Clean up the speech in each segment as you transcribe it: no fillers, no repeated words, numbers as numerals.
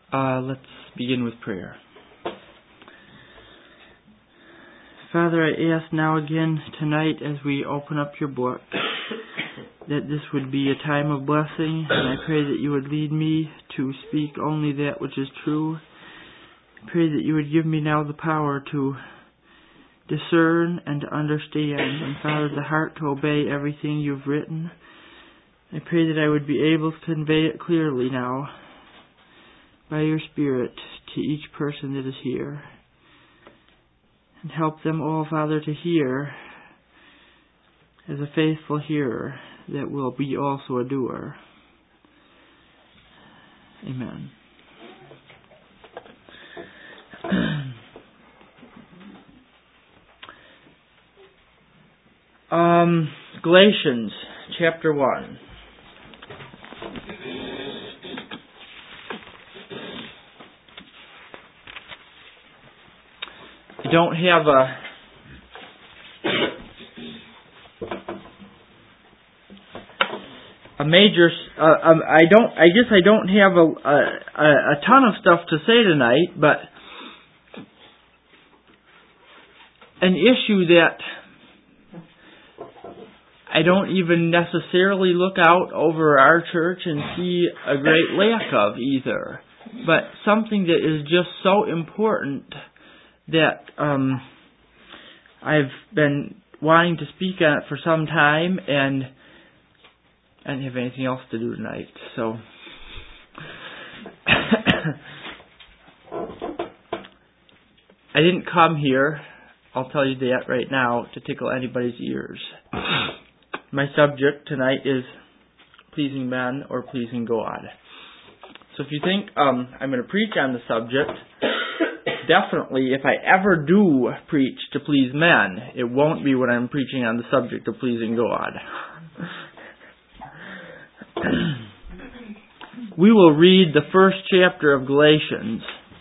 Let's begin with prayer. Father, I ask now again tonight as we open up your book that this would be a time of blessing, and I pray that you would lead me to speak only that which is true. I pray that you would give me now the power to discern and to understand, and Father, the heart to obey everything you've written. I pray that I would be able to convey it clearly now by your Spirit to each person that is here. And help them all, Father, to hear as a faithful hearer that will be also a doer. Amen. Galatians chapter 1. I don't have a major. I don't have a ton of stuff to say tonight, but an issue that I don't even necessarily look out over our church and see a great lack of either, but something that is just so important that I've been wanting to speak on it for some time, and I didn't have anything else to do tonight, so I didn't come here, I'll tell you that right now, to tickle anybody's ears. My subject tonight is pleasing men or pleasing God. So if you think I'm going to preach on the subject, definitely, if I ever do preach to please men, it won't be when I'm preaching on the subject of pleasing God. We will read the first chapter of Galatians.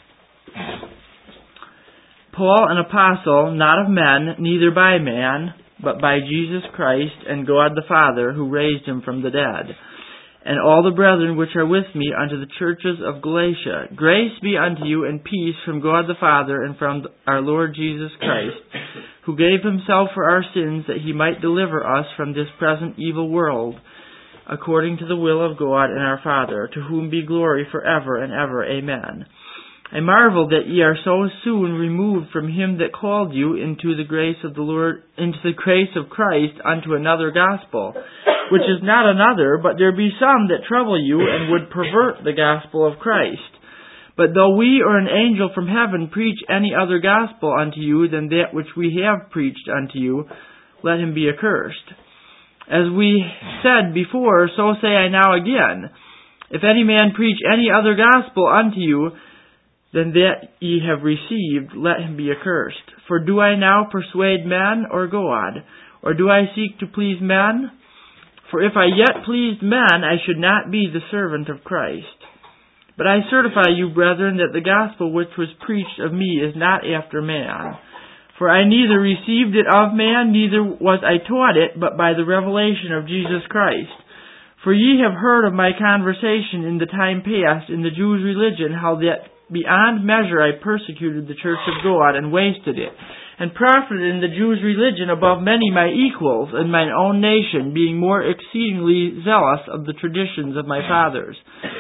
Paul, an apostle, not of men, neither by man, but by Jesus Christ and God the Father, who raised him from the dead, and all the brethren which are with me unto the churches of Galatia. Grace be unto you and peace from God the Father and from our Lord Jesus Christ, who gave himself for our sins that he might deliver us from this present evil world, according to the will of God and our Father, to whom be glory forever and ever. Amen. I marvel that ye are so soon removed from him that called you into the grace of the Lord, into the grace of Christ unto another gospel, which is not another, but there be some that trouble you and would pervert the gospel of Christ. But though we or an angel from heaven preach any other gospel unto you than that which we have preached unto you, let him be accursed. As we said before, so say I now again, if any man preach any other gospel unto you than that ye have received, let him be accursed. For do I now persuade men or God? Or do I seek to please men? For if I yet pleased men, I should not be the servant of Christ. But I certify you, brethren, that the gospel which was preached of me is not after man. For I neither received it of man, neither was I taught it, but by the revelation of Jesus Christ. For ye have heard of my conversation in the time past in the Jews' religion, how that beyond measure I persecuted the church of God and wasted it, and profited in the Jews' religion above many my equals in mine own nation, being more exceedingly zealous of the traditions of my fathers.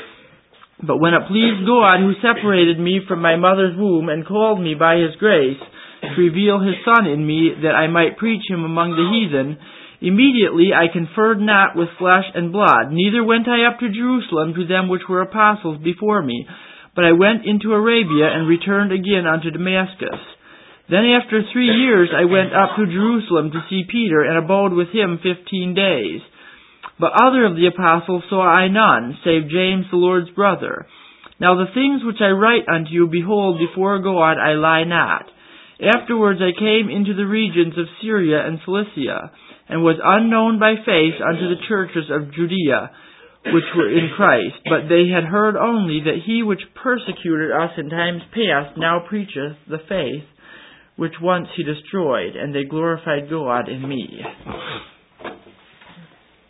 But when it pleased God, who separated me from my mother's womb, and called me by his grace, to reveal his Son in me, that I might preach him among the heathen, immediately I conferred not with flesh and blood, neither went I up to Jerusalem to them which were apostles before me, but I went into Arabia, and returned again unto Damascus. Then after 3 years I went up to Jerusalem to see Peter, and abode with him 15 days. But other of the apostles saw I none, save James the Lord's brother. Now the things which I write unto you, behold, before God I lie not. Afterwards I came into the regions of Syria and Cilicia, and was unknown by face unto the churches of Judea, which were in Christ. But they had heard only that he which persecuted us in times past now preacheth the faith which once he destroyed, and they glorified God in me.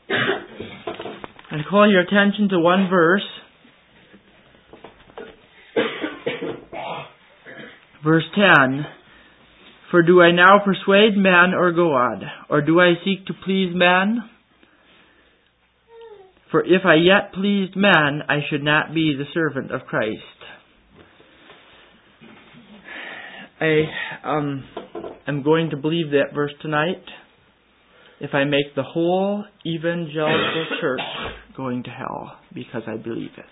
And call your attention to one verse. Verse 10, for do I now persuade men or God, or do I seek to please men? For if I yet pleased men, I should not be the servant of Christ. I'm going to believe that verse tonight if I make the whole evangelical church going to hell, because I believe it.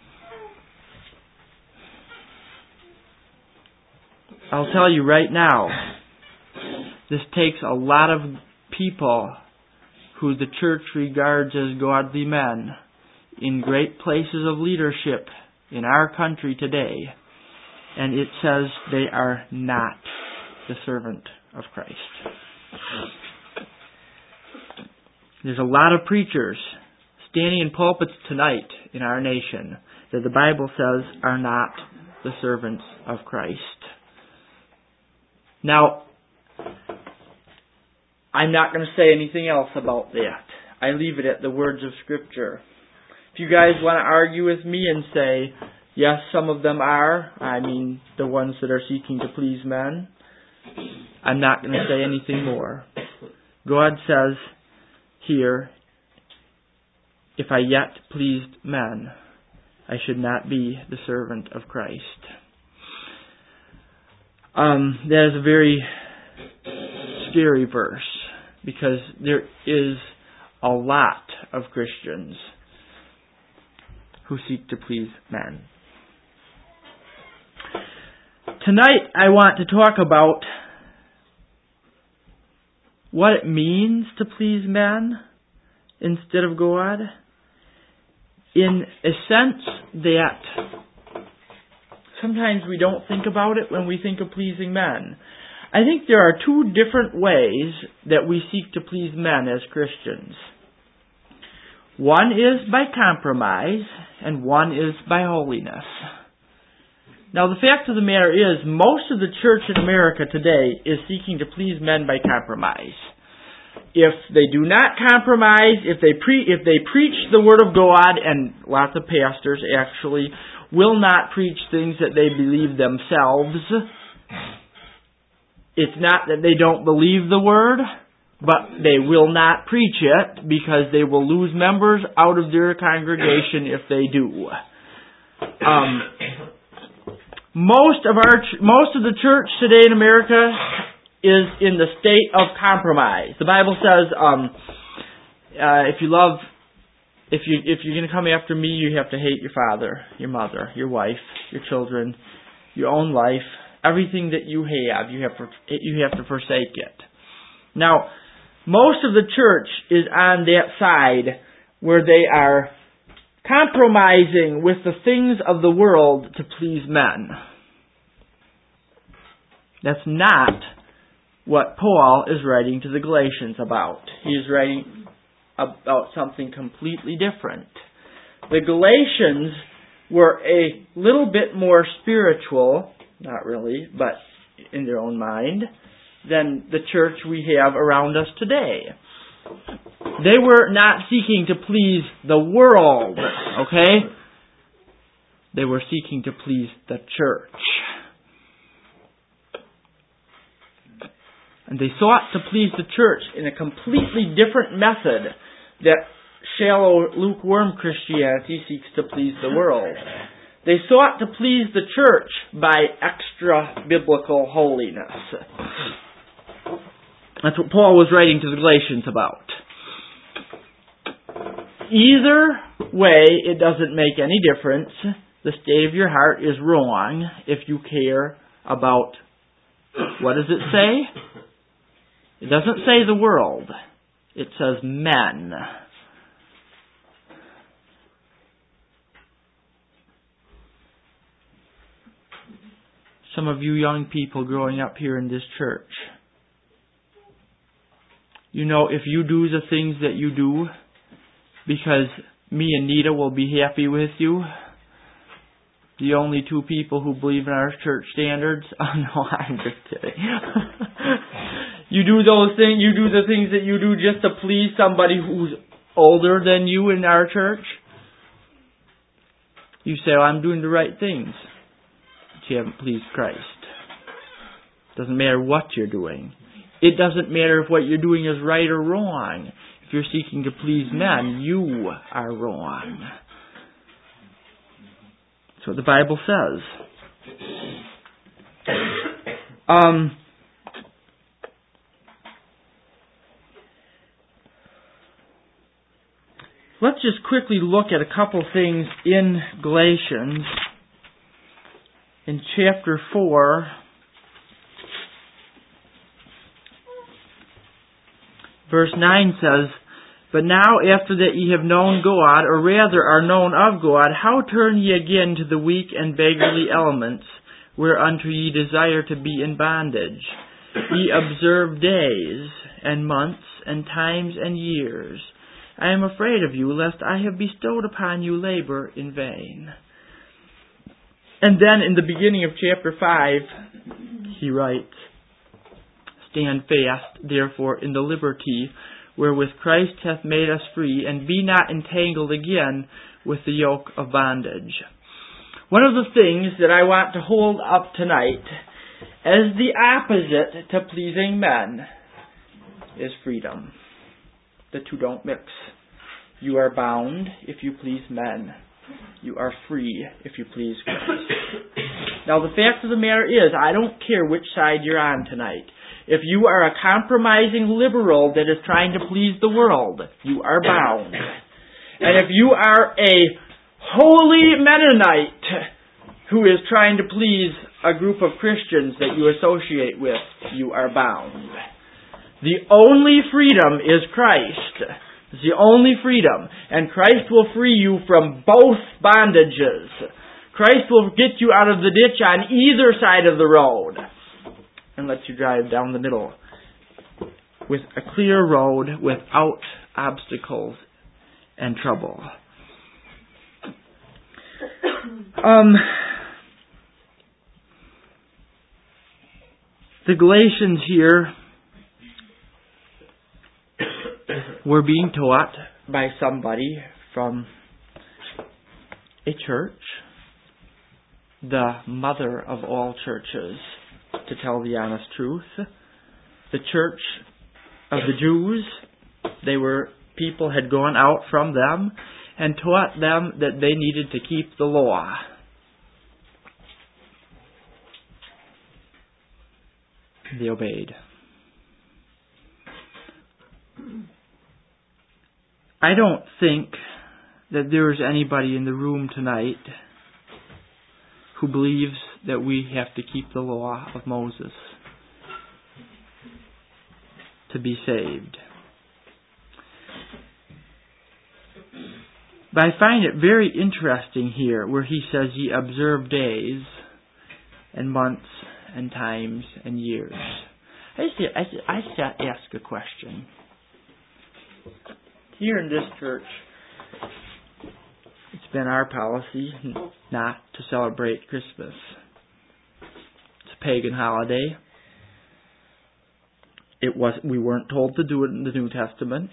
I'll tell you right now, this takes a lot of people who the church regards as godly men in great places of leadership in our country today, and it says they are not the servant of Christ. There's a lot of preachers standing in pulpits tonight in our nation that the Bible says are not the servants of Christ. Now, I'm not going to say anything else about that. I leave it at the words of Scripture. If you guys want to argue with me and say, yes, some of them are, I mean the ones that are seeking to please men, I'm not going to say anything more. God says here, if I yet pleased men, I should not be the servant of Christ. That is a very scary verse, because there is a lot of Christians who seek to please men. Tonight I want to talk about what it means to please men instead of God, in a sense that sometimes we don't think about it when we think of pleasing men. I think there are two different ways that we seek to please men as Christians. One is by compromise, and one is by holiness. Now, the fact of the matter is, most of the church in America today is seeking to please men by compromise. If they do not compromise, if they preach the Word of God, and lots of pastors actually will not preach things that they believe themselves. It's not that they don't believe the Word, but they will not preach it because they will lose members out of their congregation if they do. Most of the church today in America is in the state of compromise. The Bible says, if you're going to come after me, you have to hate your father, your mother, your wife, your children, your own life, everything that you have. You have to forsake it. Now, most of the church is on that side where they are compromising with the things of the world to please men. That's not what Paul is writing to the Galatians about. He is writing about something completely different. The Galatians were a little bit more spiritual, not really, but in their own mind, than the church we have around us today. They were not seeking to please the world, okay? They were seeking to please the church. And they sought to please the church in a completely different method that shallow, lukewarm Christianity seeks to please the world. They sought to please the church by extra biblical holiness. That's what Paul was writing to the Galatians about. Either way, it doesn't make any difference. The state of your heart is wrong if you care about, what does it say? It doesn't say the world. It says men. Some of you young people growing up here in this church, you know, if you do the things that you do because me and Nita will be happy with you, the only two people who believe in our church standards, oh no, I'm just kidding. You do the things that you do just to please somebody who's older than you in our church. You say, well, I'm doing the right things. But you haven't pleased Christ. Doesn't matter what you're doing. It doesn't matter if what you're doing is right or wrong. If you're seeking to please men, you are wrong. That's what the Bible says. Let's just quickly look at a couple things in Galatians. In chapter 4, verse 9 says, "But now after that ye have known God, or rather are known of God, how turn ye again to the weak and beggarly elements, whereunto ye desire to be in bondage? Ye observe days, and months, and times, and years. I am afraid of you, lest I have bestowed upon you labor in vain." And then in the beginning of chapter 5, he writes, "Stand fast, therefore, in the liberty wherewith Christ hath made us free, and be not entangled again with the yoke of bondage." One of the things that I want to hold up tonight as the opposite to pleasing men is freedom. The two don't mix. You are bound if you please men. You are free if you please Christ. Now the fact of the matter is, I don't care which side you're on tonight. If you are a compromising liberal that is trying to please the world, you are bound. And if you are a holy Mennonite who is trying to please a group of Christians that you associate with, you are bound. The only freedom is Christ. It's the only freedom. And Christ will free you from both bondages. Christ will get you out of the ditch on either side of the road and let you drive down the middle with a clear road without obstacles and trouble. The Galatians here were being taught by somebody from a church, the mother of all churches, to tell the honest truth. The church of the Jews, people had gone out from them and taught them that they needed to keep the law. They obeyed. I don't think that there is anybody in the room tonight who believes that we have to keep the law of Moses to be saved. But I find it very interesting here where he says ye observe days and months and times and years. I ask a question. Here in this church, it's been our policy not to celebrate Christmas. It's a pagan holiday. We weren't told to do it in the New Testament.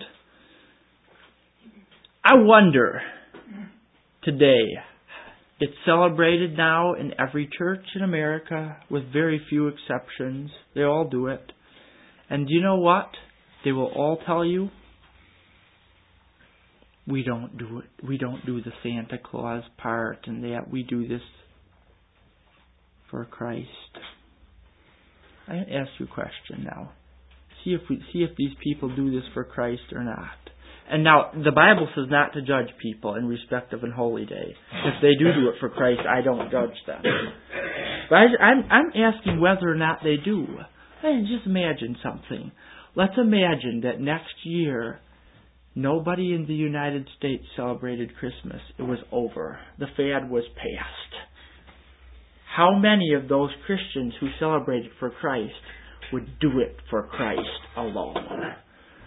I wonder today, it's celebrated now in every church in America with very few exceptions. They all do it. And do you know what? They will all tell you, we don't do it. We don't do the Santa Claus part and that. We do this for Christ. I ask you a question now. See if these people do this for Christ or not. And now, the Bible says not to judge people in respect of an holy day. If they do it for Christ, I don't judge them. But I'm asking whether or not they do. Just imagine something. Let's imagine that next year, nobody in the United States celebrated Christmas. It was over. The fad was past. How many of those Christians who celebrated for Christ would do it for Christ alone?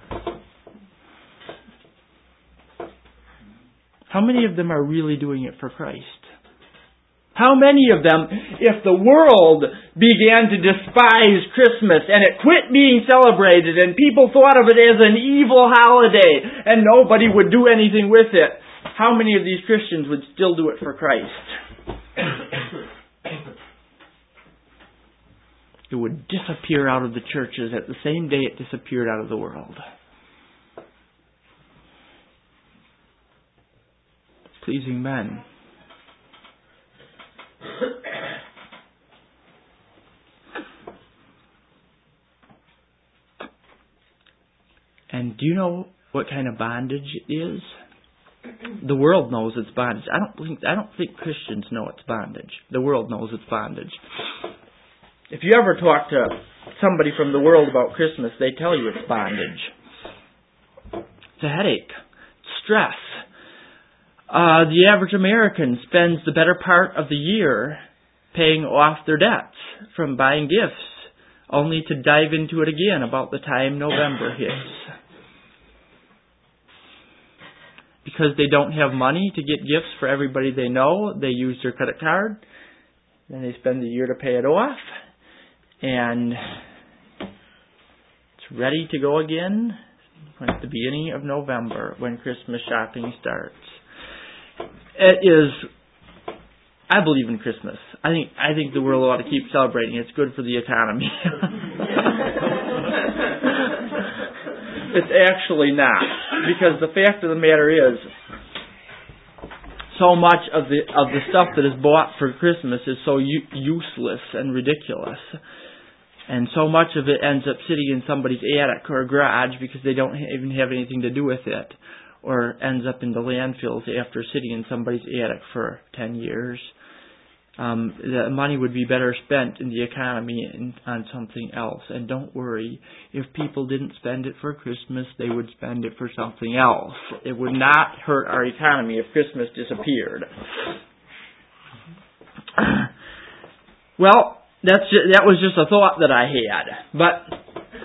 How many of them are really doing it for Christ? How many of them, if the world began to despise Christmas and it quit being celebrated and people thought of it as an evil holiday and nobody would do anything with it, how many of these Christians would still do it for Christ? it would disappear out of the churches at the same day it disappeared out of the world. Pleasing men. And do you know what kind of bondage it is? The world knows it's bondage. I don't think Christians know it's bondage. The world knows it's bondage. If you ever talk to somebody from the world about Christmas, they tell you it's bondage. It's a headache. It's stress. The average American spends the better part of the year paying off their debts from buying gifts, only to dive into it again about the time November hits. Because they don't have money to get gifts for everybody they know, they use their credit card. Then they spend the year to pay it off. And it's ready to go again at the beginning of November when Christmas shopping starts. It is, I believe in Christmas. I think the world ought to keep celebrating. It's good for the economy. It's actually not, because the fact of the matter is, so much of the stuff that is bought for Christmas is so useless and ridiculous, and so much of it ends up sitting in somebody's attic or garage because they don't even have anything to do with it, or ends up in the landfills after sitting in somebody's attic for 10 years. The money would be better spent in the economy and on something else. And don't worry, if people didn't spend it for Christmas, they would spend it for something else. It would not hurt our economy if Christmas disappeared. Well, that was just a thought that I had.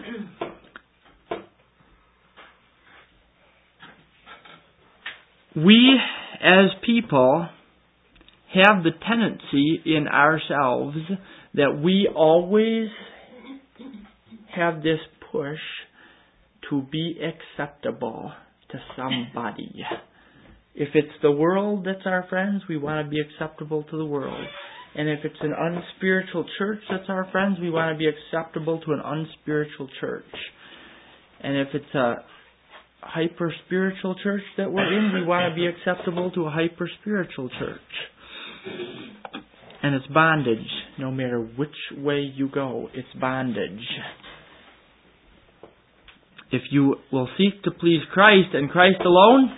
But we, as people, have the tendency in ourselves that we always have this push to be acceptable to somebody. If it's the world that's our friends, we want to be acceptable to the world. And if it's an unspiritual church that's our friends, we want to be acceptable to an unspiritual church. And if it's a hyper-spiritual church that we're in, we want to be acceptable to a hyper-spiritual church. And it's bondage. No matter which way you go, it's bondage. If you will seek to please Christ and Christ alone,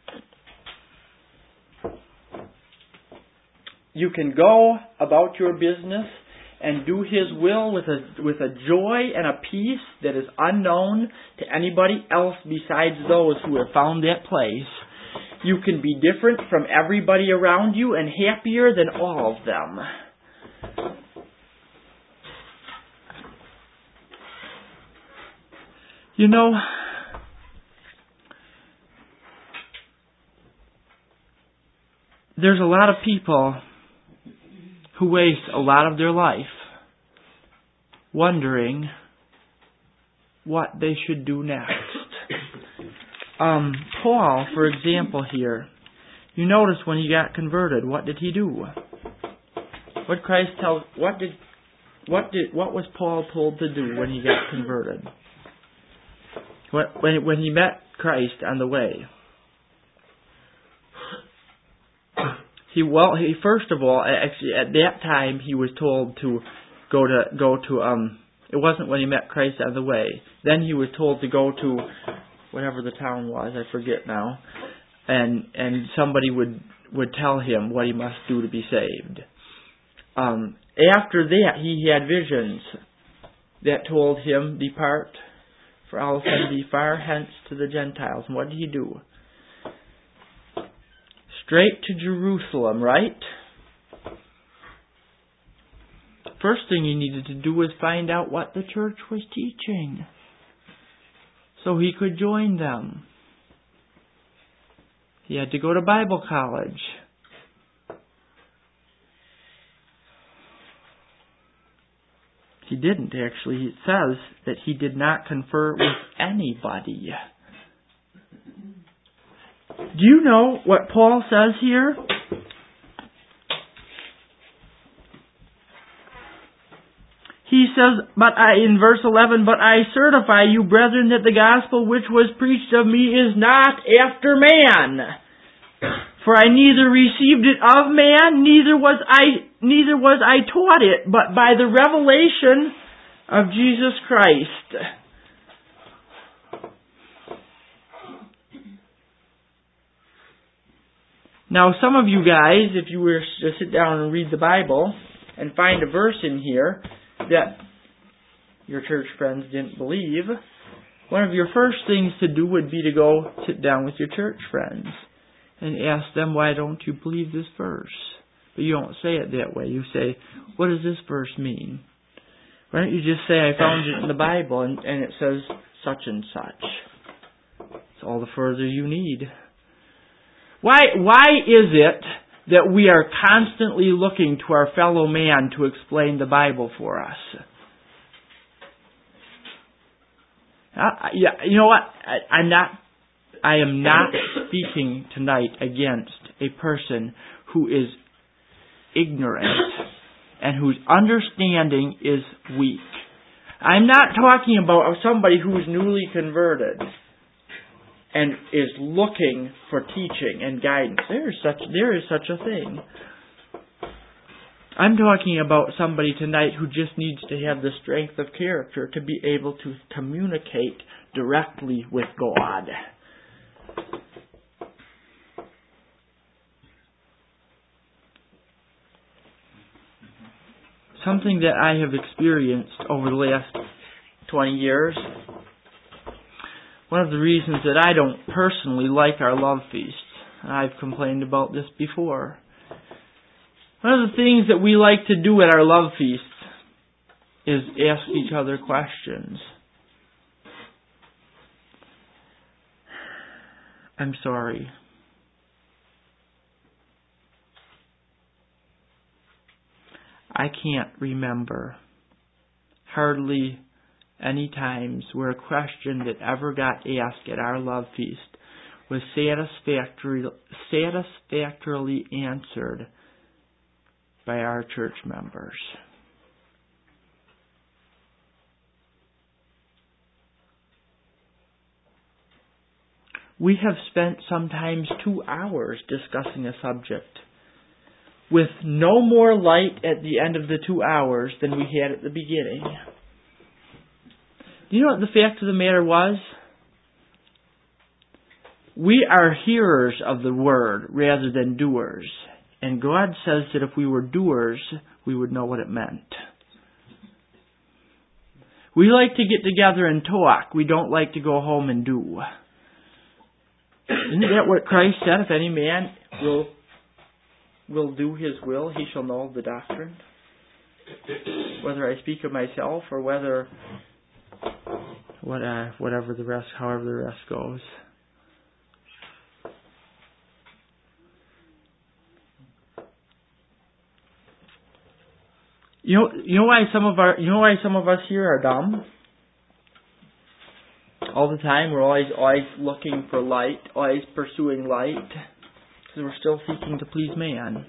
you can go about your business and do His will with a joy and a peace that is unknown to anybody else besides those who have found that place. You can be different from everybody around you and happier than all of them. You know, there's a lot of people who waste a lot of their life wondering what they should do next. Paul, for example, here, you notice when he got converted, what did he do? What was Paul told to do when he got converted? When he met Christ on the way? He first of all, actually at that time he was told to go to it wasn't when he met Christ on the way. Then he was told to go to whatever the town was, I forget now, and somebody would tell him what he must do to be saved. After that, he had visions that told him, "Depart, for I will send thee far hence to the Gentiles." And what did he do? Straight to Jerusalem, right? First thing he needed to do was find out what the church was teaching, so he could join them. He had to go to Bible college. He didn't, actually. It says that he did not confer with anybody. Do you know what Paul says here? he says, in verse 11, but I certify you, brethren, that the gospel which was preached of me is not after man. For I neither received it of man, neither was I taught it, but by the revelation of Jesus Christ. Now, some of you guys, if you were to sit down and read the Bible and find a verse in here that your church friends didn't believe, one of your first things to do would be to go sit down with your church friends and ask them, why don't you believe this verse? But you don't say it that way. You say, what does this verse mean? Why don't you just say, I found it in the Bible and it says such and such. It's all the further you need. Why is it that we are constantly looking to our fellow man to explain the Bible for us? You know what? I am not speaking tonight against a person who is ignorant and whose understanding is weak. I'm not talking about somebody who is newly converted and is looking for teaching and guidance. There is such a thing. I'm talking about somebody tonight who just needs to have the strength of character to be able to communicate directly with God. Something that I have experienced over the last 20 years, one of the reasons that I don't personally like our love feasts, I've complained about this before. One of the things that we like to do at our love feasts is ask each other questions. I'm sorry. I can't remember hardly any times where a question that ever got asked at our love feast was satisfactorily answered by our church members. We have spent sometimes 2 hours discussing a subject with no more light at the end of the 2 hours than we had at the beginning. Do you know what the fact of the matter was? We are hearers of the word rather than doers. And God says that if we were doers, we would know what it meant. We like to get together and talk. We don't like to go home and do. Isn't that what Christ said? If any man will do his will, he shall know the doctrine. Whether I speak of myself or whether however the rest goes. You know why some of us here are dumb? All the time we're always looking for light, always pursuing light, because we're still seeking to please man.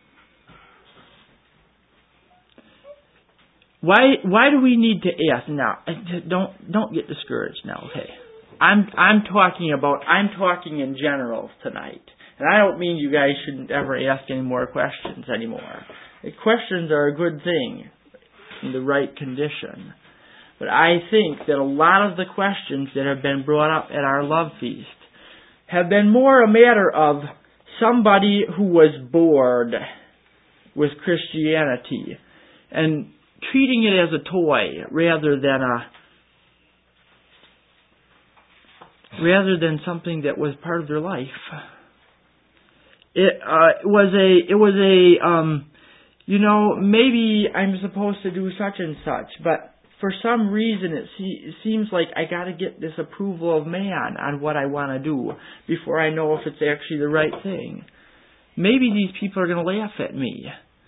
Why do we need to ask now? Don't get discouraged now, okay? I'm talking in general tonight. And I don't mean you guys shouldn't ever ask any more questions anymore. The questions are a good thing in the right condition. But I think that a lot of the questions that have been brought up at our love feast have been more a matter of somebody who was bored with Christianity and treating it as a toy rather than something that was part of their life. It was maybe I'm supposed to do such and such, but for some reason it seems like I got to get this approval of man on what I want to do before I know if it's actually the right thing. Maybe these people are going to laugh at me.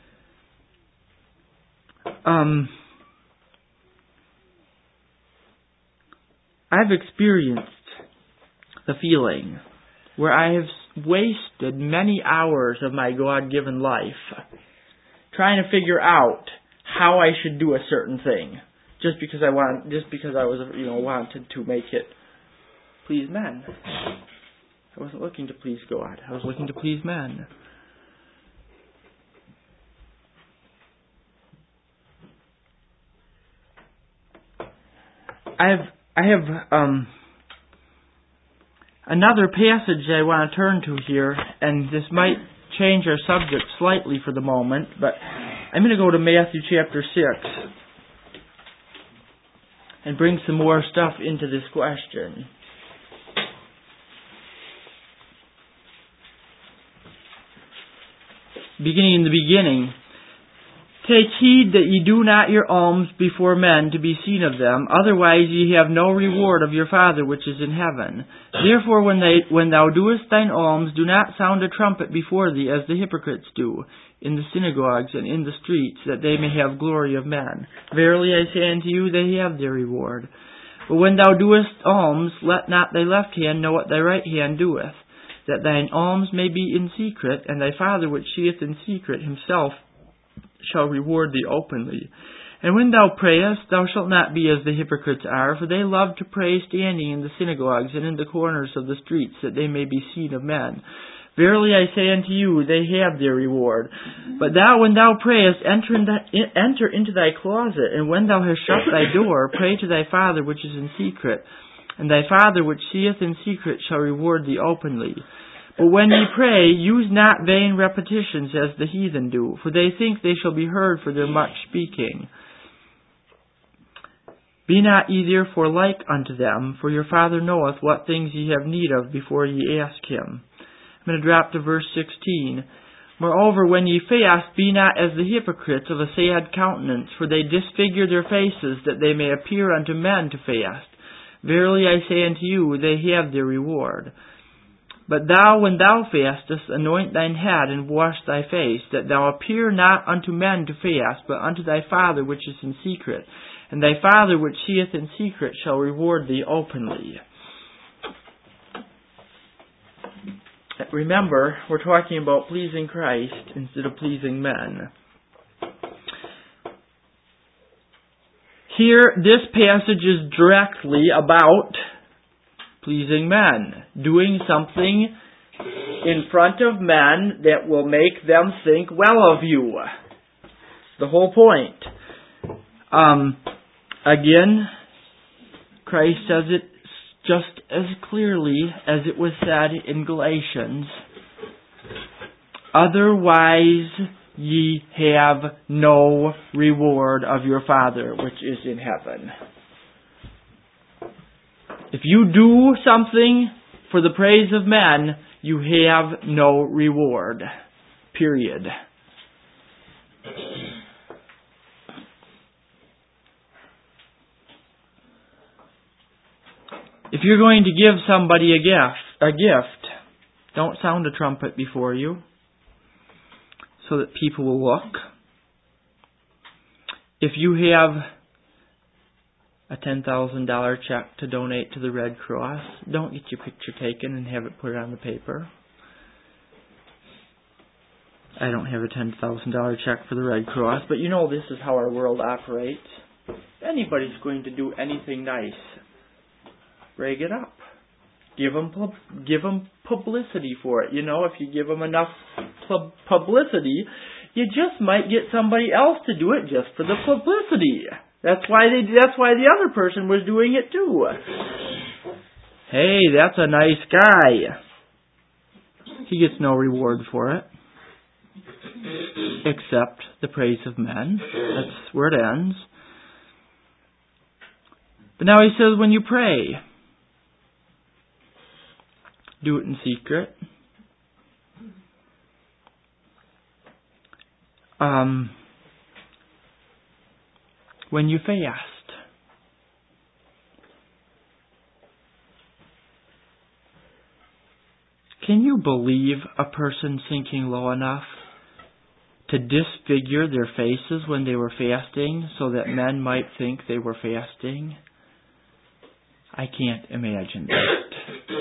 I've experienced the feeling where I have wasted many hours of my God-given life trying to figure out how I should do a certain thing, just because I was wanted to make it please men. I wasn't looking to please God. I was looking to please men. I have another passage I want to turn to here, and this might change our subject slightly for the moment, but I'm going to go to Matthew chapter 6 and bring some more stuff into this question. Beginning in the beginning, take heed that ye do not your alms before men to be seen of them, otherwise ye have no reward of your Father which is in heaven. Therefore when thou doest thine alms, do not sound a trumpet before thee, as the hypocrites do, in the synagogues and in the streets, that they may have glory of men. Verily I say unto you, they have their reward. But when thou doest alms, let not thy left hand know what thy right hand doeth, that thine alms may be in secret, and thy Father which seeth in secret himself shall reward thee openly. And when thou prayest, thou shalt not be as the hypocrites are, for they love to pray standing in the synagogues and in the corners of the streets, that they may be seen of men. Verily I say unto you, they have their reward. But thou, when thou prayest, enter into thy closet, and when thou hast shut thy door, pray to thy Father which is in secret, and thy Father which seeth in secret shall reward thee openly. But when ye pray, use not vain repetitions as the heathen do, for they think they shall be heard for their much speaking. Be not ye therefore like unto them, for your Father knoweth what things ye have need of before ye ask him. I'm going to drop to verse 16. Moreover, when ye fast, be not as the hypocrites of a sad countenance, for they disfigure their faces, that they may appear unto men to fast. Verily I say unto you, they have their reward. But thou, when thou fastest, anoint thine head, and wash thy face, that thou appear not unto men to fast, but unto thy Father which is in secret. And thy Father which seeth in secret shall reward thee openly. Remember, we're talking about pleasing Christ instead of pleasing men. Here, this passage is directly about pleasing men, doing something in front of men that will make them think well of you. The whole point. Again, Christ says it just as clearly as it was said in Galatians. Otherwise ye have no reward of your Father which is in heaven. If you do something for the praise of men, you have no reward. Period. If you're going to give somebody a gift, don't sound a trumpet before you so that people will look. If you have a $10,000 check to donate to the Red Cross, don't get your picture taken and have it put on the paper. I don't have a $10,000 check for the Red Cross, but you know this is how our world operates. If anybody's going to do anything nice, rag it up. Give them publicity for it. You know, if you give them enough publicity, you just might get somebody else to do it just for the publicity. That's why the other person was doing it too. Hey, that's a nice guy. He gets no reward for it, except the praise of men. That's where it ends. But now he says, when you pray, do it in secret. When you fast, can you believe a person sinking low enough to disfigure their faces when they were fasting so that men might think they were fasting? I can't imagine that.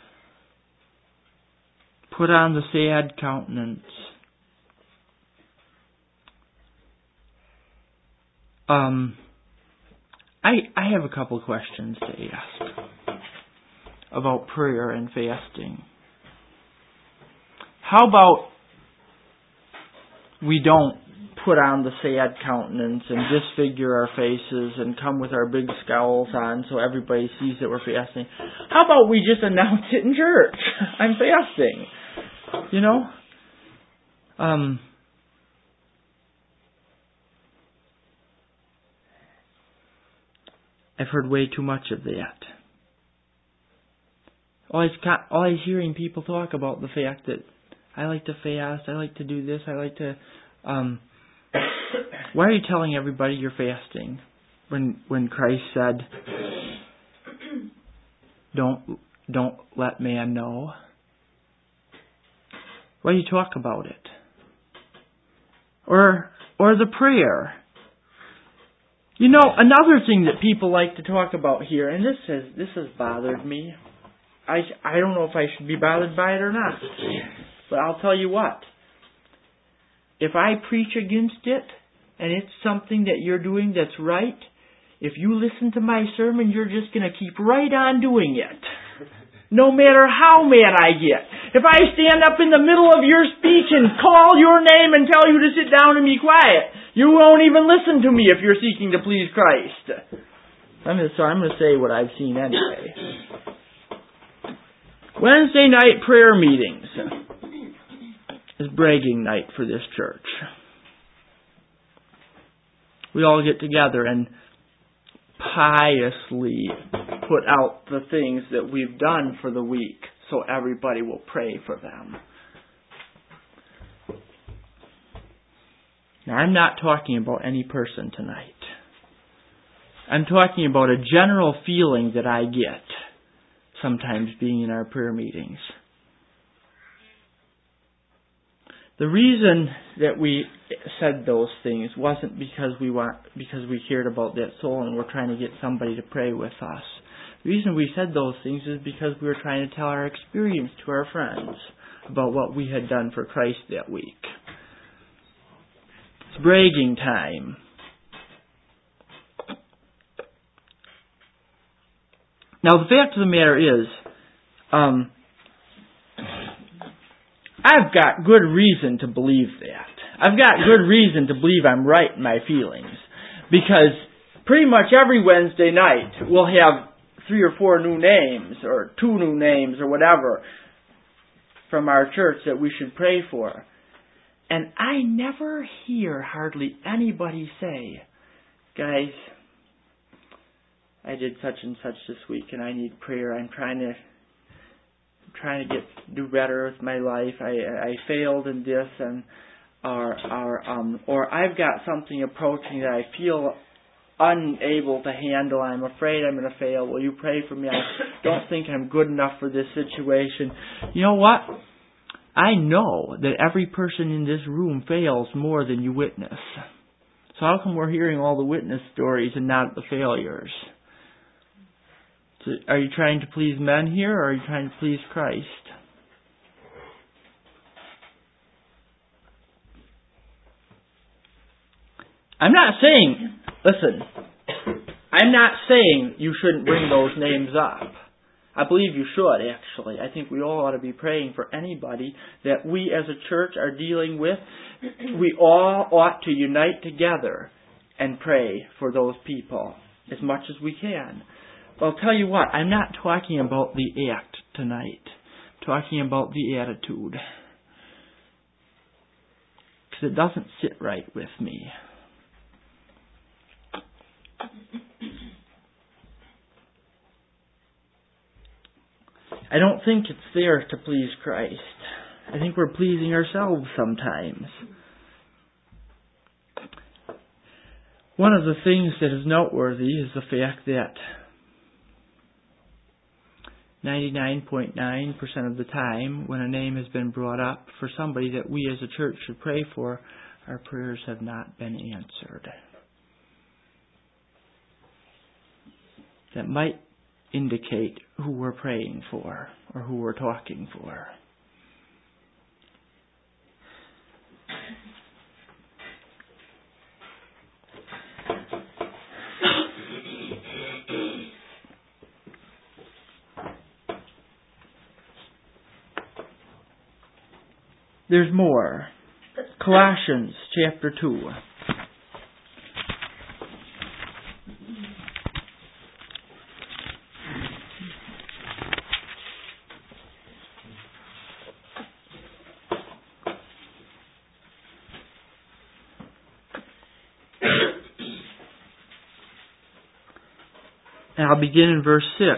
Put on the sad countenance. I have a couple questions to ask about prayer and fasting. How about we don't put on the sad countenance and disfigure our faces and come with our big scowls on so everybody sees that we're fasting? How about we just announce it in church? I'm fasting. You know? I've heard way too much of that. Always hearing people talk about the fact that I like to fast, I like to do this, I like to... Why are you telling everybody you're fasting when Christ said, don't let man know? Why do you talk about it? Or the prayer. You know, another thing that people like to talk about here, and this has bothered me. I don't know if I should be bothered by it or not. But I'll tell you what. If I preach against it, and it's something that you're doing that's right, if you listen to my sermon, you're just going to keep right on doing it. No matter how mad I get. If I stand up in the middle of your speech and call your name and tell you to sit down and be quiet, you won't even listen to me if you're seeking to please Christ. I'm going to say what I've seen anyway. Wednesday night prayer meetings is bragging night for this church. We all get together and piously put out the things that we've done for the week so everybody will pray for them. Now, I'm not talking about any person tonight. I'm talking about a general feeling that I get sometimes being in our prayer meetings. The reason that we said those things wasn't because we cared about that soul and we're trying to get somebody to pray with us. The reason we said those things is because we were trying to tell our experience to our friends about what we had done for Christ that week. It's bragging time. Now, the fact of the matter is, I've got good reason to believe that. I've got good reason to believe I'm right in my feelings. Because pretty much every Wednesday night we'll have 3 or 4 new names, or 2 new names, or whatever, from our church that we should pray for. And I never hear hardly anybody say, guys, I did such and such this week and I need prayer. I'm trying to do better with my life. I failed in this, and or I've got something approaching that I feel unable to handle. I'm afraid I'm going to fail. Will you pray for me? I don't think I'm good enough for this situation. You know what? I know that every person in this room fails more than you witness. So how come we're hearing all the witness stories and not the failures? So are you trying to please men here, or are you trying to please Christ? I'm not saying you shouldn't bring those names up. I believe you should, actually. I think we all ought to be praying for anybody that we as a church are dealing with. We all ought to unite together and pray for those people as much as we can. But I'll tell you what, I'm not talking about the act tonight. I'm talking about the attitude. Because it doesn't sit right with me. I don't think it's there to please Christ. I think we're pleasing ourselves sometimes. One of the things that is noteworthy is the fact that 99.9% of the time when a name has been brought up for somebody that we as a church should pray for, our prayers have not been answered. That might indicate who we're praying for or who we're talking for. there's more. Colossians chapter 2. And I'll begin in verse 6.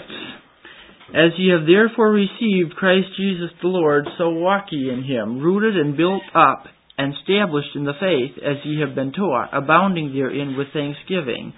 As ye have therefore received Christ Jesus the Lord, so walk ye in him, rooted and built up, and established in the faith, as ye have been taught, abounding therein with thanksgiving.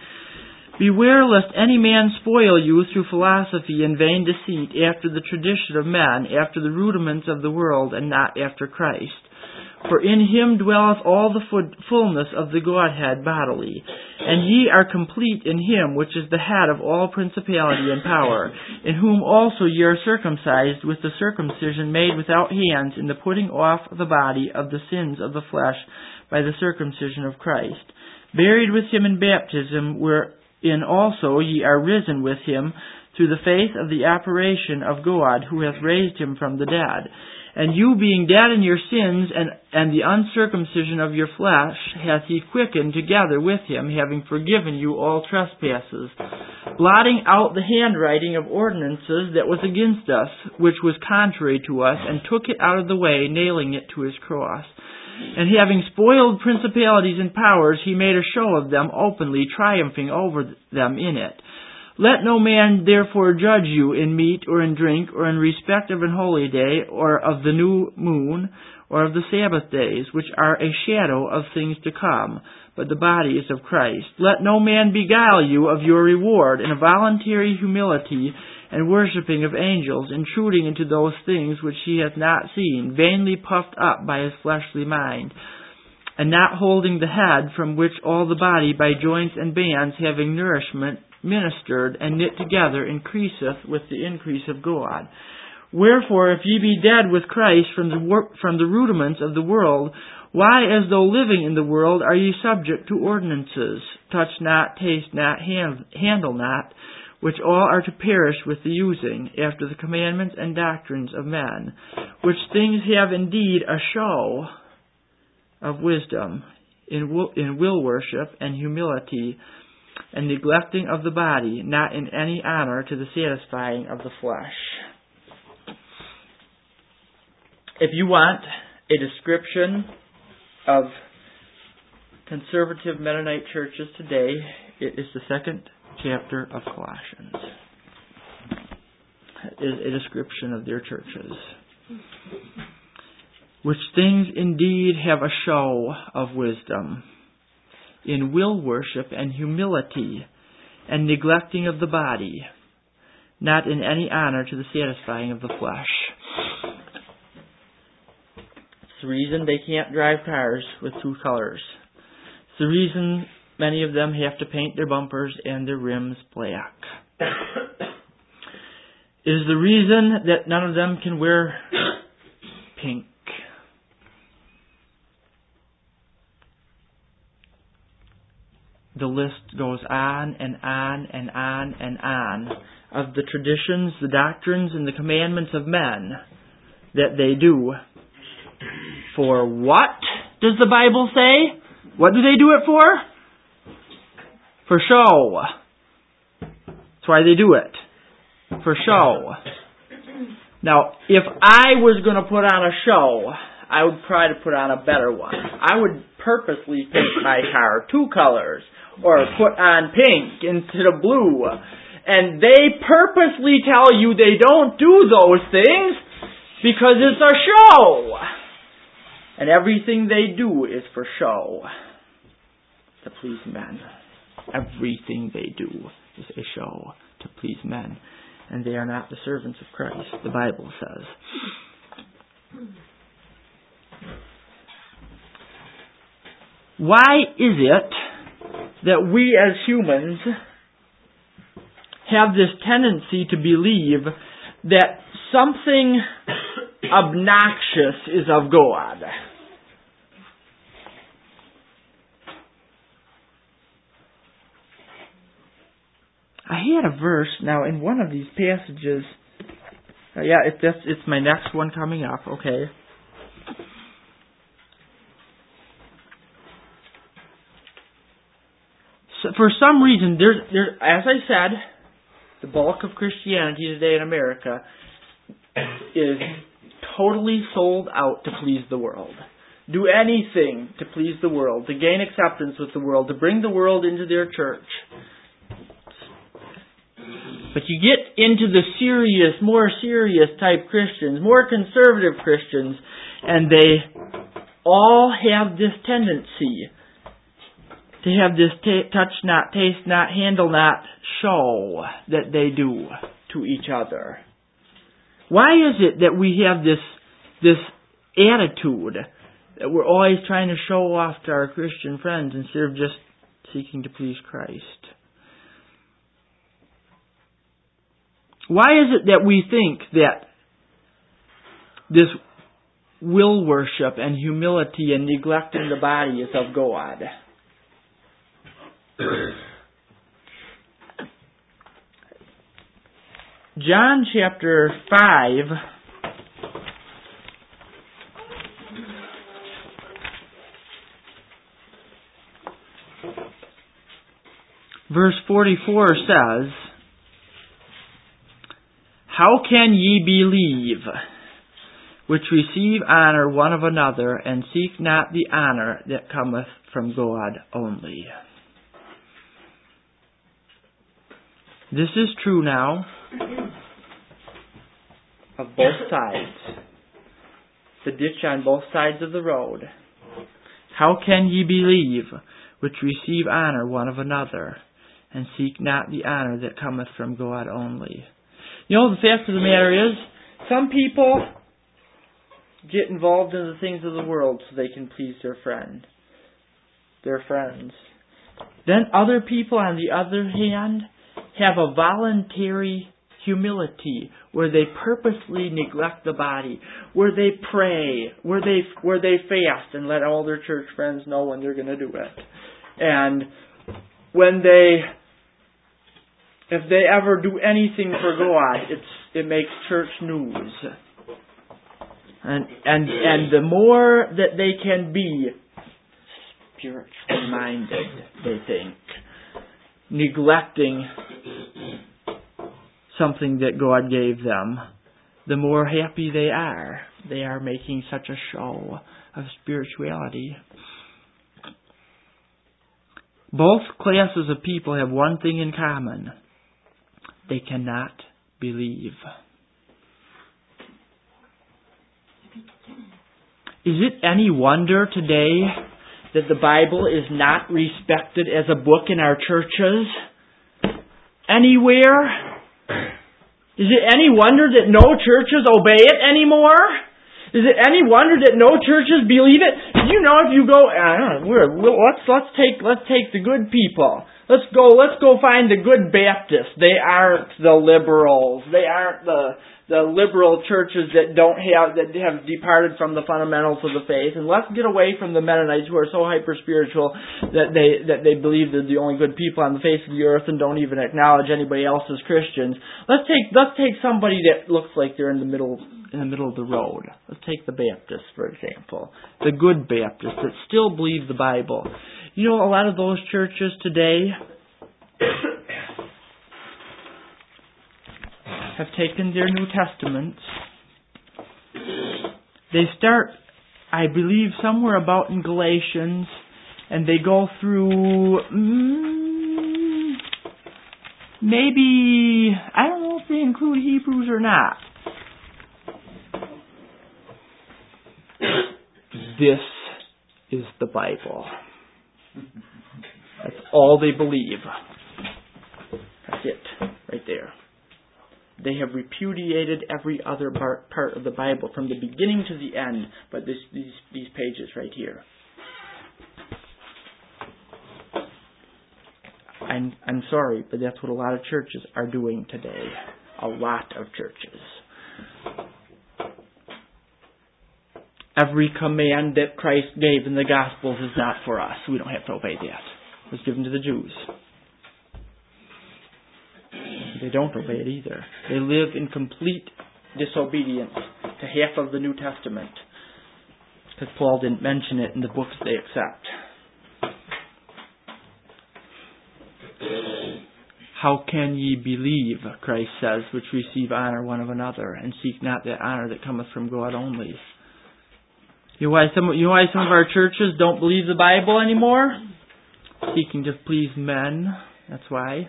Beware lest any man spoil you through philosophy and vain deceit, after the tradition of men, after the rudiments of the world, and not after Christ. For in him dwelleth all the fullness of the Godhead bodily. And ye are complete in him which is the head of all principality and power, in whom also ye are circumcised with the circumcision made without hands, in the putting off the body of the sins of the flesh by the circumcision of Christ, buried with him in baptism, wherein also ye are risen with him through the faith of the operation of God, who hath raised him from the dead. And you, being dead in your sins and the uncircumcision of your flesh, hath he quickened together with him, having forgiven you all trespasses, blotting out the handwriting of ordinances that was against us, which was contrary to us, and took it out of the way, nailing it to his cross. And having spoiled principalities and powers, he made a show of them openly, triumphing over them in it. Let no man therefore judge you in meat or in drink, or in respect of an holy day, or of the new moon, or of the Sabbath days, which are a shadow of things to come, but the body is of Christ. Let no man beguile you of your reward in a voluntary humility and worshipping of angels, intruding into those things which he hath not seen, vainly puffed up by his fleshly mind, and not holding the head, from which all the body by joints and bands, having nourishment, ministered and knit together, increaseth with the increase of God. Wherefore, if ye be dead with Christ from the rudiments of the world, why, as though living in the world, are ye subject to ordinances? Touch not, taste not, handle not, which all are to perish with the using, after the commandments and doctrines of men, which things have indeed a show of wisdom, in will worship and humility, and neglecting of the body, not in any honor to the satisfying of the flesh. If you want a description of conservative Mennonite churches today, it is the 2nd chapter of Colossians. It is a description of their churches. Which things indeed have a show of wisdom, in will worship and humility, and neglecting of the body, not in any honor to the satisfying of the flesh. It's the reason they can't drive cars with 2 colors. It's the reason many of them have to paint their bumpers and their rims black. It is the reason that none of them can wear pink. The list goes on and on and on and on of the traditions, the doctrines, and the commandments of men that they do. For what does the Bible say? What do they do it for? For show. That's why they do it. For show. Now, if I was going to put on a show, I would try to put on a better one. I would purposely paint my car 2 colors, or put on pink instead of blue. And they purposely tell you they don't do those things because it's a show. And everything they do is for show, to please men. Everything they do is a show to please men. And they are not the servants of Christ, the Bible says. Why is it that we as humans have this tendency to believe that something obnoxious is of God? I had a verse now in one of these passages. It's my next one coming up, okay? for some reason, there's, as I said, the bulk of Christianity today in America is totally sold out to please the world. Do anything to please the world, to gain acceptance with the world, to bring the world into their church. But you get into the serious, more serious type Christians, more conservative Christians, and they all have this tendency to have this touch not, taste not, handle not show that they do to each other. Why is it that we have this attitude that we're always trying to show off to our Christian friends instead of just seeking to please Christ? Why is it that we think that this will worship and humility and neglecting the body is of God? John chapter 5 verse 44 says, "How can ye believe, which receive honor one of another, and seek not the honor that cometh from God only?" This is true now of both sides. The ditch on both sides of the road. How can ye believe, which receive honor one of another, and seek not the honor that cometh from God only? You know, the fact of the matter is, some people get involved in the things of the world so they can please their friends. Then other people, on the other hand, have a voluntary humility where they purposely neglect the body, where they pray, where they fast and let all their church friends know when they're going to do it. And if they ever do anything for God, it makes church news. And the more that they can be spiritually minded, they think, neglecting something that God gave them, the more happy they are. They are making such a show of spirituality. Both classes of people have one thing in common. They cannot believe. Is it any wonder today that the Bible is not respected as a book in our churches anywhere? Is it any wonder that no churches obey it anymore? Is it any wonder that no churches believe it? You know, if you go, let's take the good people. Let's go find the good Baptists. They aren't the liberals. They aren't the liberal churches that have departed from the fundamentals of the faith. And let's get away from the Mennonites who are so hyper spiritual that they believe they're the only good people on the face of the earth and don't even acknowledge anybody else as Christians. Let's take somebody that looks like they're in the middle of the road. Let's take the Baptists, for example. The good Baptists that still believe the Bible. You know, a lot of those churches today have taken their New Testaments. They start, I believe, somewhere about in Galatians, and they go through maybe, I don't know if they include Hebrews or not. This is the Bible. That's all they believe. That's it, right there. They have repudiated every other part of the Bible from the beginning to the end, but these pages right here. I'm sorry, but that's what a lot of churches are doing today. A lot of churches. Every command that Christ gave in the Gospels is not for us. We don't have to obey that. It was given to the Jews. They don't obey it either. They live in complete disobedience to half of the New Testament because Paul didn't mention it in the books they accept. How can ye believe, Christ says, which receive honor one of another, and seek not that honor that cometh from God only? You know why some of our churches don't believe the Bible anymore? Seeking to please men. That's why.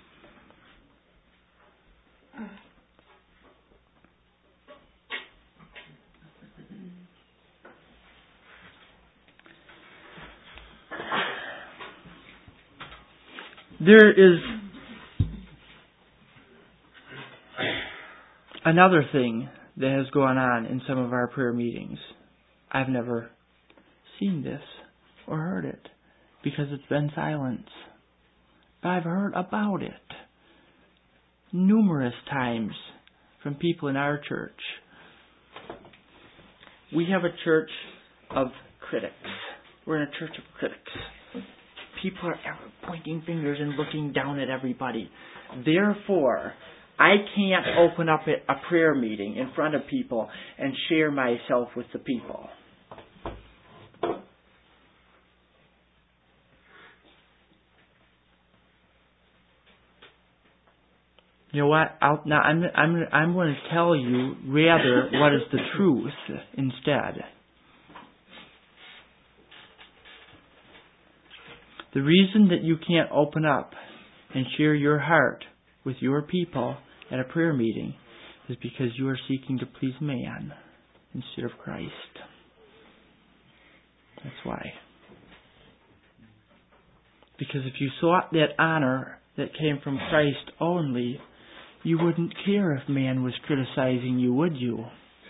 There is another thing that has gone on in some of our prayer meetings. I've never seen this or heard it because it's been silence. But I've heard about it numerous times from people in our church. We have a church of critics. We're in a church of critics. People are ever pointing fingers and looking down at everybody. Therefore, I can't open up a prayer meeting in front of people and share myself with the people. You know what? I'm going to tell you rather what is the truth instead. The reason that you can't open up and share your heart with your people at a prayer meeting is because you are seeking to please man instead of Christ. That's why. Because if you sought that honor that came from Christ only, you wouldn't care if man was criticizing you, would you?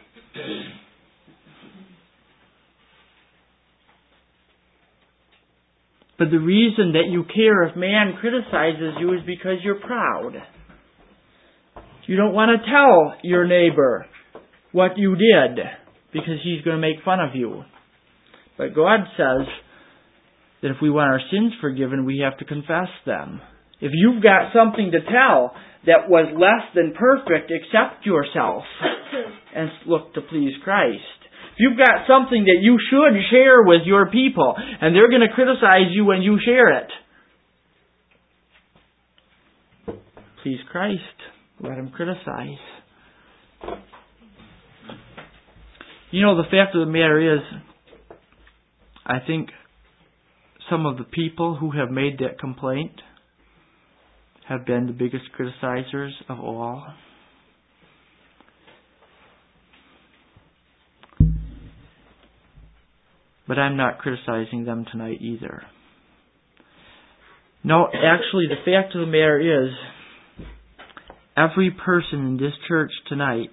But the reason that you care if man criticizes you is because you're proud. You don't want to tell your neighbor what you did because he's going to make fun of you. But God says that if we want our sins forgiven, we have to confess them. If you've got something to tell that was less than perfect, accept yourself and look to please Christ. If you've got something that you should share with your people, and they're going to criticize you when you share it, please Christ. Let Him criticize. You know, the fact of the matter is, I think some of the people who have made that complaint have been the biggest criticizers of all. But I'm not criticizing them tonight either. No, actually, the fact of the matter is, every person in this church tonight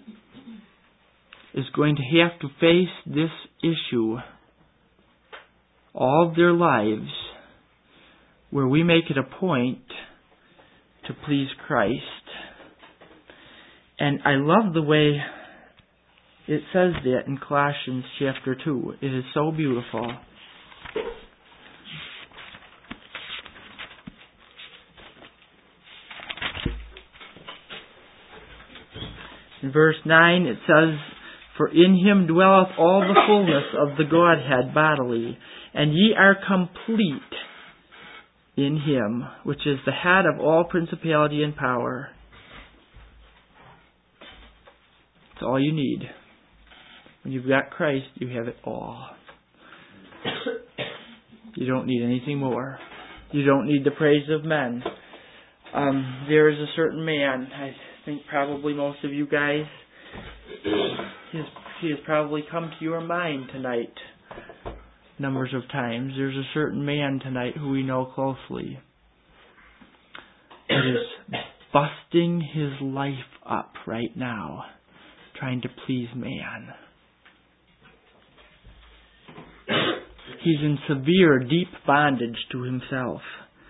is going to have to face this issue all of their lives, where we make it a point to please Christ. And I love the way it says that in Colossians chapter 2. It is so beautiful. In verse 9 it says, "For in Him dwelleth all the fullness of the Godhead bodily, and ye are complete in Him, which is the head of all principality and power." It's all you need. When you've got Christ, you have it all. You don't need anything more. You don't need the praise of men. There is a certain man, I think probably most of you guys, he has probably come to your mind tonight numbers of times. There's a certain man tonight who we know closely that is busting his life up right now, trying to please man. He's in severe, deep bondage to himself.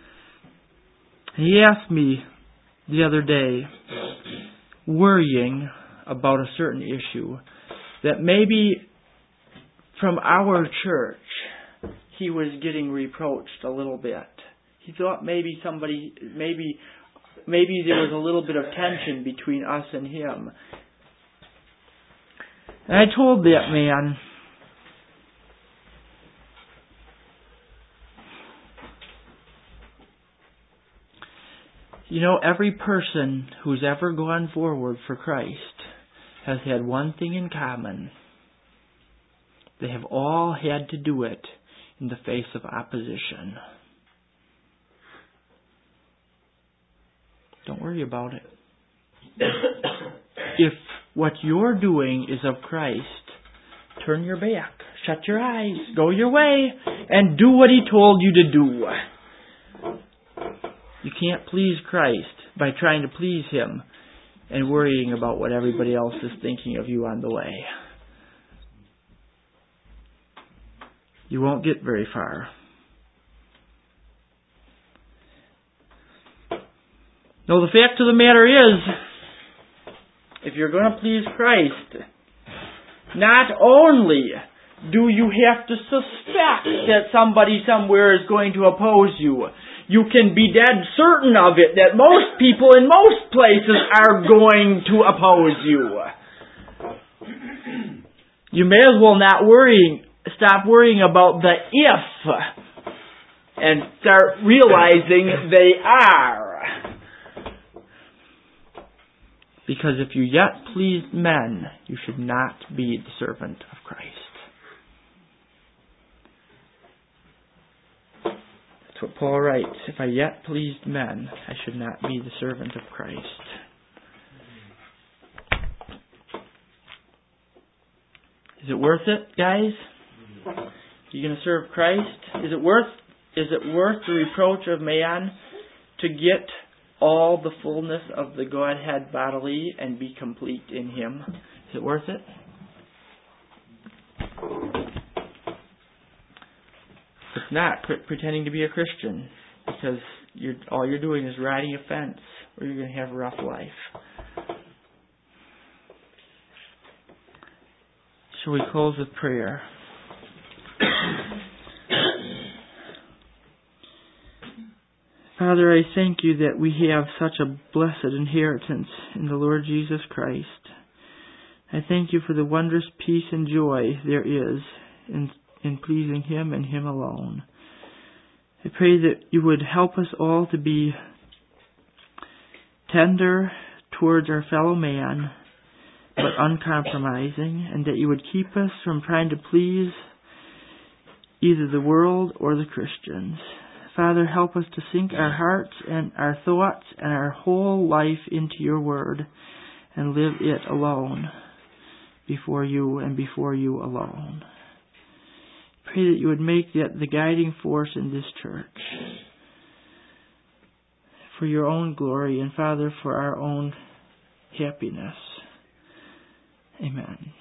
He asked me the other day, worrying about a certain issue, that maybe from our church he was getting reproached a little bit. He thought maybe maybe there was a little bit of tension between us and him. And I told that man, You know, every person who's ever gone forward for Christ has had one thing in common. They have all had to do it in the face of opposition. Don't worry about it. If what you're doing is of Christ, turn your back, shut your eyes, go your way, and do what He told you to do. You can't please Christ by trying to please Him and worrying about what everybody else is thinking of you on the way. You won't get very far. No, the fact of the matter is, if you're going to please Christ, not only do you have to suspect that somebody somewhere is going to oppose you, you can be dead certain of it that most people in most places are going to oppose you. You may as well stop worrying about the if and start realizing they are. Because if you yet please men, you should not be the servant of Christ. That's what Paul writes. If I yet pleased men, I should not be the servant of Christ. Is it worth it, guys? You going to serve Christ? Is it worth the reproach of man to get all the fullness of the Godhead bodily and be complete in Him? Is it worth it? It's not. Quit pretending to be a Christian, because all you're doing is riding a fence, or you're going to have a rough life. Shall we close with prayer? Father, I thank You that we have such a blessed inheritance in the Lord Jesus Christ. I thank You for the wondrous peace and joy there is in pleasing Him and Him alone. I pray that You would help us all to be tender towards our fellow man, but uncompromising, and that You would keep us from trying to please either the world or the Christians. Father, help us to sink our hearts and our thoughts and our whole life into Your Word and live it alone before You and before You alone. Pray that You would make that the guiding force in this church for Your own glory and, Father, for our own happiness. Amen.